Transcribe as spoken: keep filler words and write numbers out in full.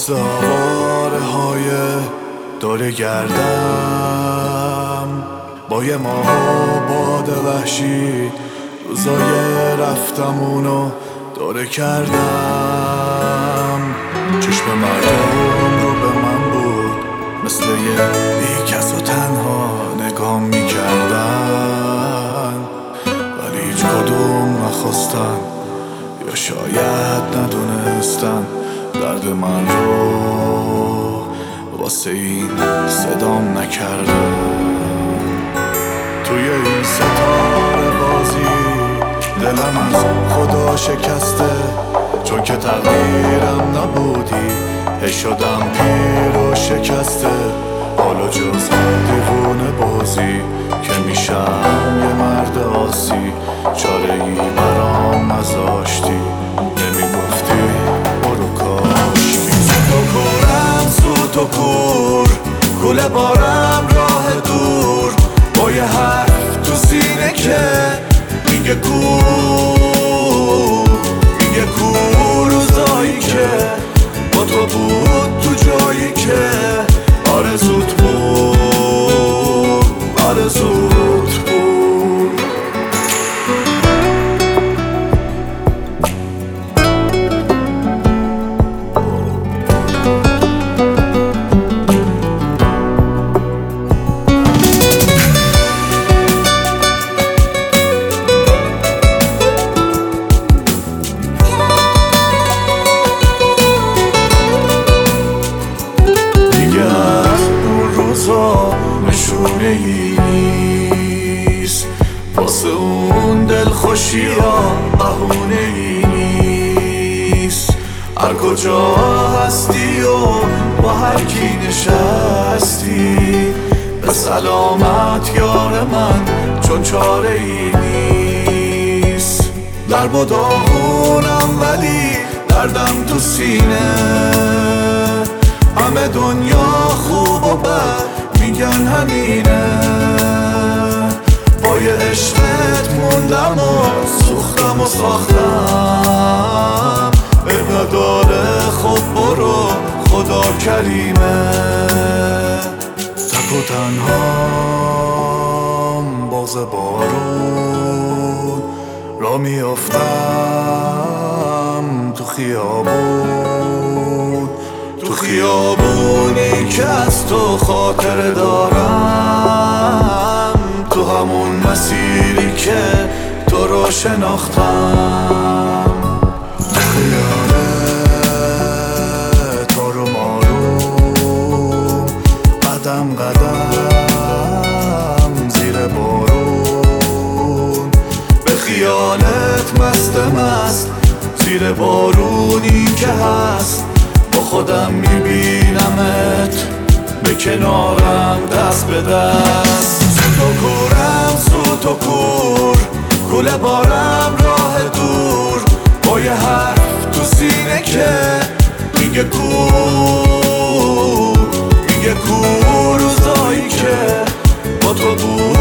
واسه آواره های دور گردم، با یه ماه و باد وحشی روزای رفتمونو دوره کردم. چشم مردم رو به من بود، مثل یه بی کس و تنها نگاه میکردن، ولی هیچ کدوم نخواستن یا شاید ندونستن درد من رو واسه این صدام نکردن. توی این ستاره بازی دلم از خدا شکسته، چون که تقدیرم نبودی هی شدم پیر و شکسته. حالا جز دیوونه بازی که میشم یه مرد آسی، چاره ای برام نذاشتی، نمیگفتی برو کاشکی. سوت و کورم سوت و کور، کوله بارم راه دور، با یه حرف تو سینه که میگه کور، میگه کور. روزایی که با تو بود تو جایی که آرزوت بود، آرزوت بود. نشونه ای نیست واسه اون دلخوشی ها، بهونه ای نیست. هر کجا هستی و با هر کی نشستی، به سلامت یار من، چون چاره ای نیست. در با داغونم ولی دردم تو سینه، همه دنیا خوب و بد میگن همینه. با یه عشقت موندم و سوختم و ساختم، اب نداره خب برو خدا کریمه. تک و تنهام باز بارون را میافتم تو خیابون، تو خیابونی که از تو خاطر دارم، تو همون مسیری که تو رو شناختم. تو خیالت آروم آروم، قدم قدم زیر بارون، به خیالت مست مست زیر بارونی که هست. با خودم میبینمت به کنارم دست به دست. سوت و کورم سوت و کور، کوله بارم راه دور، با یه حرف تو سینه که میگه کور، میگه کور. روزایی که با تو بود